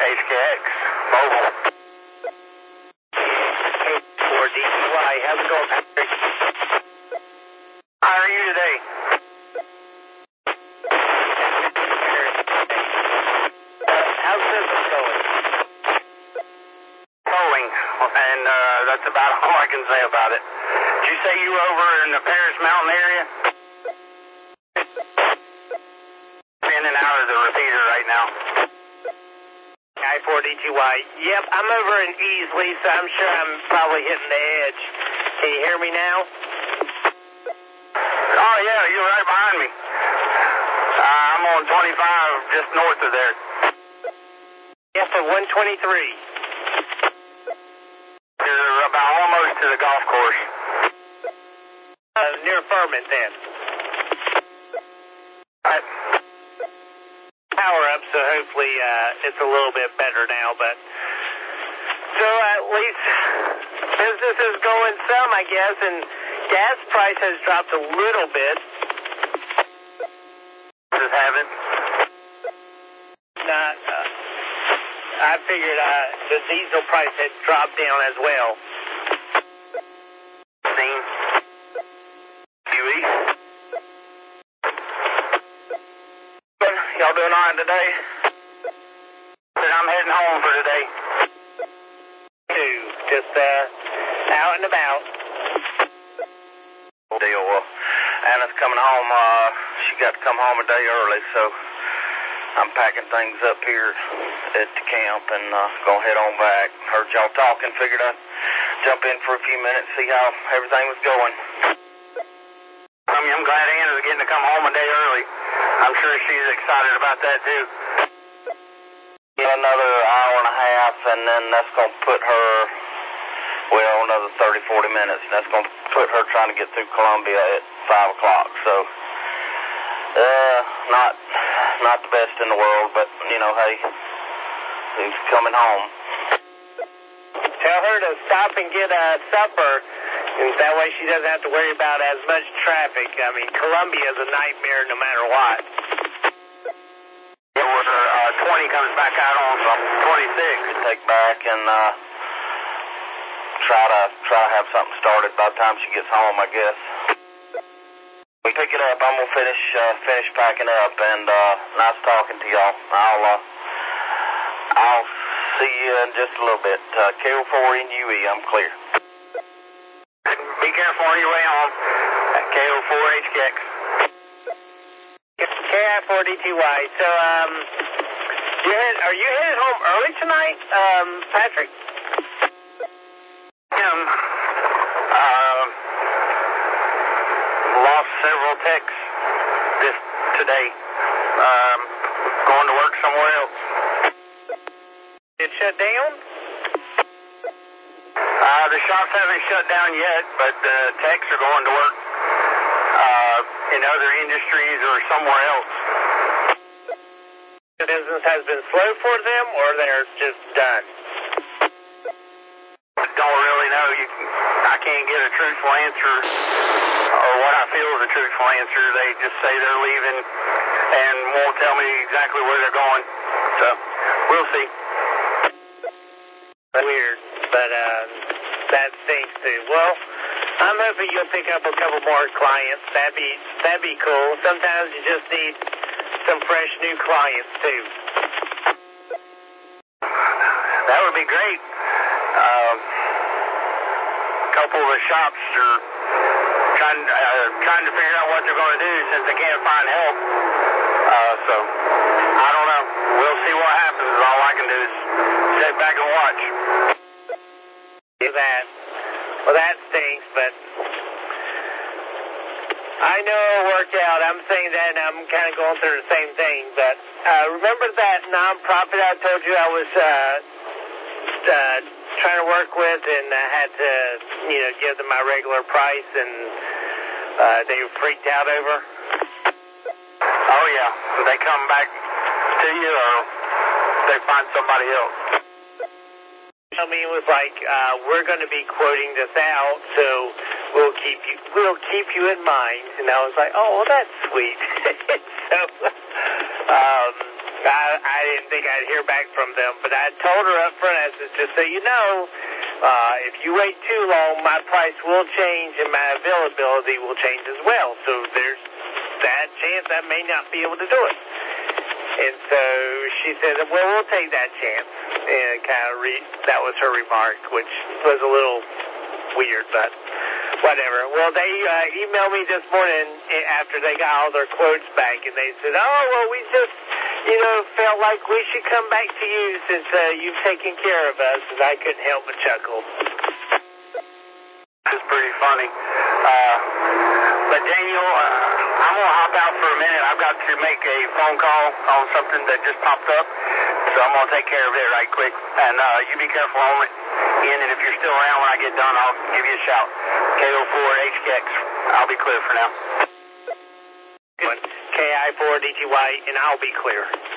HKX, mobile. 4DTY, how's it going, Patrick? How are you today? How's business going? Towing, and that's about all I can say about it. Did you say you were over in the Paris Mountain area? In and out of the repeater right now. I4DTY. Yep, I'm over in Easley, so I'm sure I'm probably hitting the edge. Can you hear me now? Oh, yeah, you're right behind me. I'm on 25, just north of there. Yep, for 123. You're about almost to the golf course. Near Furman, then. Right. Power up, so hopefully it's a little bit better now, but so at least business is going some, I guess, and gas price has dropped a little bit. Just haven't. Not, I figured the diesel price had dropped down as well. Seen. UE. Y'all doing all right today? I'm heading home for today. Just out and about. Deal. Well, Anna's coming home. She got to come home a day early, so I'm packing things up here at the camp and gonna head on back. Heard y'all talking, figured I'd jump in for a few minutes, see how everything was going. I'm glad Anna's getting to come home a day early. I'm sure she's excited about that too. Another hour and a half, and then that's going to put her, well, another 30, 40 minutes. That's going to put her trying to get through Columbia at 5 o'clock. So, not the best in the world, but, you know, hey, she's coming home. Tell her to stop and get supper, and that way she doesn't have to worry about as much traffic. I mean, Columbia is a nightmare no matter what. 20 comes back out on 26. Take back and try to have something started by the time she gets home, I guess. We pick it up. I'm gonna finish packing up, and nice talking to y'all. I'll see you in just a little bit. KO4 in UE. I'm clear. Be careful on your way home. KO4 HKX. KI4DTY. So, are you headed home early tonight, Patrick? Lost several techs today. Going to work somewhere else. It shut down? The shops haven't shut down yet, but the techs are going to work in other industries or somewhere else. The business has been slow for them, or they're just done? Don't really know. I can't get a truthful answer, or what I feel is a truthful answer. They just say they're leaving and won't tell me exactly where they're going. So, we'll see. Weird, but that stinks too. Well, I'm hoping you'll pick up a couple more clients. That'd be cool. Sometimes you just need some fresh new clients too. That would be great. A couple of the shops are trying to figure out what they're going to do since they can't find help. So I don't know. We'll see what happens. All I can do is sit back and watch. Do that. Well, that stinks, but I know it'll work out. I'm saying that, and I'm kind of going through the same thing. But remember that nonprofit I told you I was trying to work with, and I had to, give them my regular price, and they were freaked out over? Oh, yeah. They come back to you, or they find somebody else? I mean, it was like, we're going to be quoting this out, so we'll keep you in mind. And I was like, oh, well, that's sweet. So, I didn't think I'd hear back from them, but I told her up front, I said, just so you know, if you wait too long, my price will change and my availability will change as well. So there's that chance I may not be able to do it. And so she said, well, we'll take that chance. And that was her remark, which was a little weird, but whatever. Well, they emailed me this morning after they got all their quotes back, and they said, oh, well, we just, felt like we should come back to you since you've taken care of us, and I couldn't help but chuckle. It's pretty funny. But Daniel, I'm going to hop out for a minute. I've got to make a phone call on something that just popped up, so I'm going to take care of it right quick. And you be careful on it, Ian, and if you're still around when I get done, I'll give you a shout. KO4HKX, I'll be clear for now. KI4DTY, and I'll be clear.